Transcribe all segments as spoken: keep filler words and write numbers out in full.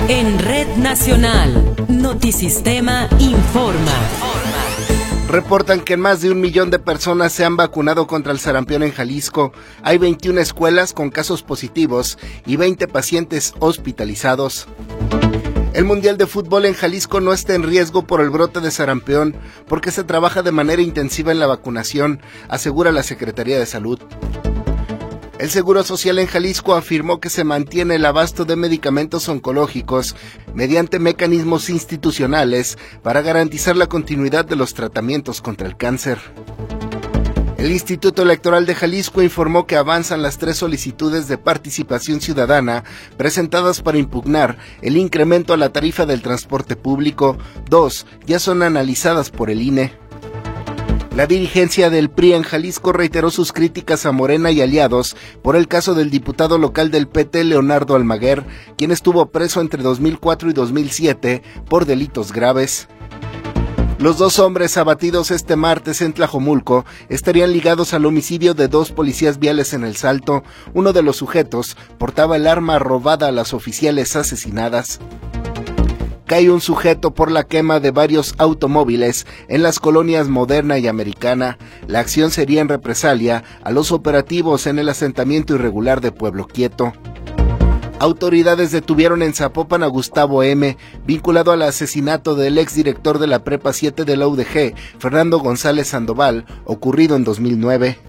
En Red Nacional, Notisistema informa. Reportan que más de un millón de personas se han vacunado contra el sarampión en Jalisco. Hay veintiuna escuelas con casos positivos y veinte pacientes hospitalizados. El Mundial de Fútbol en Jalisco no está en riesgo por el brote de sarampión porque se trabaja de manera intensiva en la vacunación, asegura la Secretaría de Salud. El Seguro Social en Jalisco afirmó que se mantiene el abasto de medicamentos oncológicos mediante mecanismos institucionales para garantizar la continuidad de los tratamientos contra el cáncer. El Instituto Electoral de Jalisco informó que avanzan las tres solicitudes de participación ciudadana presentadas para impugnar el incremento a la tarifa del transporte público. Dos ya son analizadas por el I N E. La dirigencia del P R I en Jalisco reiteró sus críticas a Morena y aliados por el caso del diputado local del P T, Leonardo Almaguer, quien estuvo preso entre dos mil cuatro y dos mil siete por delitos graves. Los dos hombres abatidos este martes en Tlajomulco estarían ligados al homicidio de dos policías viales en El Salto. Uno de los sujetos portaba el arma robada a las oficiales asesinadas. Cae un sujeto por la quema de varios automóviles en las colonias Moderna y Americana. La acción sería en represalia a los operativos en el asentamiento irregular de Pueblo Quieto. Autoridades detuvieron en Zapopan a Gustavo M., vinculado al asesinato del exdirector de la Prepa siete de la U D G, Fernando González Sandoval, ocurrido en dos mil nueve.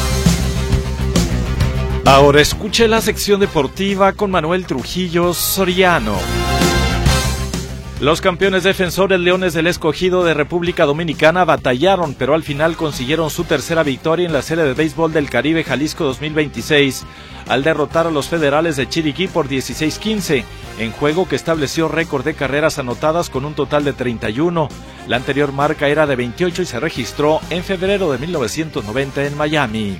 Ahora escuche la sección deportiva con Manuel Trujillo Soriano. Los campeones defensores Leones del Escogido de República Dominicana batallaron, pero al final consiguieron su tercera victoria en la Serie de Béisbol del Caribe Jalisco dos mil veintiséis, al derrotar a los Federales de Chiriquí por dieciséis quince, en juego que estableció récord de carreras anotadas con un total de treinta y uno. La anterior marca era de veintiocho y se registró en febrero de mil novecientos noventa en Miami.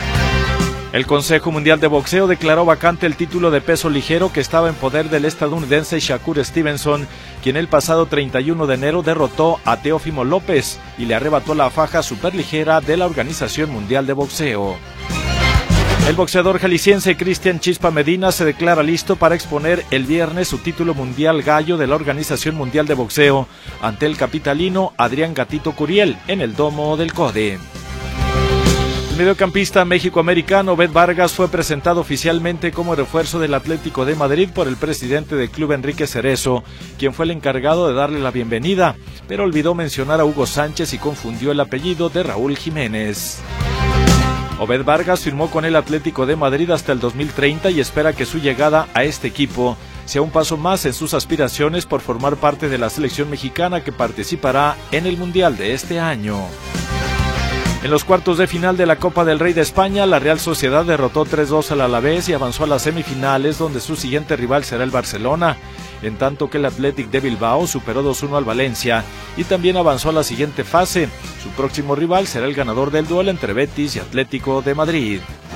El Consejo Mundial de Boxeo declaró vacante el título de peso ligero que estaba en poder del estadounidense Shakur Stevenson, quien el pasado treinta y uno de enero derrotó a Teófimo López y le arrebató la faja superligera de la Organización Mundial de Boxeo. El boxeador jalisciense Cristian Chispa Medina se declara listo para exponer el viernes su título mundial gallo de la Organización Mundial de Boxeo ante el capitalino Adrián Gatito Curiel en el domo del CODE. El mediocampista mexicoamericano Obed Vargas fue presentado oficialmente como refuerzo del Atlético de Madrid por el presidente del club, Enrique Cerezo, quien fue el encargado de darle la bienvenida, pero olvidó mencionar a Hugo Sánchez y confundió el apellido de Raúl Jiménez. Obed Vargas firmó con el Atlético de Madrid hasta el dos mil treinta y espera que su llegada a este equipo sea un paso más en sus aspiraciones por formar parte de la selección mexicana que participará en el Mundial de este año. En los cuartos de final de la Copa del Rey de España, la Real Sociedad derrotó tres dos al Alavés y avanzó a las semifinales, donde su siguiente rival será el Barcelona, en tanto que el Athletic de Bilbao superó dos uno al Valencia y también avanzó a la siguiente fase. Su próximo rival será el ganador del duelo entre Betis y Atlético de Madrid.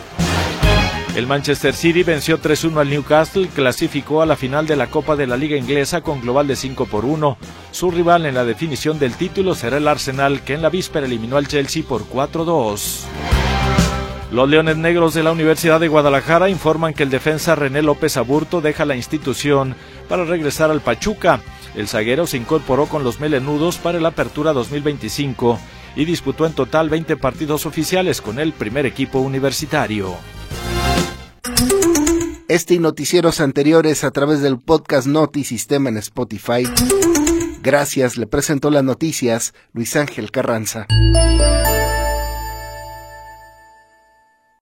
El Manchester City venció tres uno al Newcastle, clasificó a la final de la Copa de la Liga Inglesa con global de cinco por uno. Su rival en la definición del título será el Arsenal, que en la víspera eliminó al Chelsea por cuatro dos. Los Leones Negros de la Universidad de Guadalajara informan que el defensa René López Aburto deja la institución para regresar al Pachuca. El zaguero se incorporó con los melenudos para la Apertura dos mil veinticinco y disputó en total veinte partidos oficiales con el primer equipo universitario. Este y noticieros anteriores a través del podcast Notisistema en Spotify. Gracias, le presentó las noticias Luis Ángel Carranza.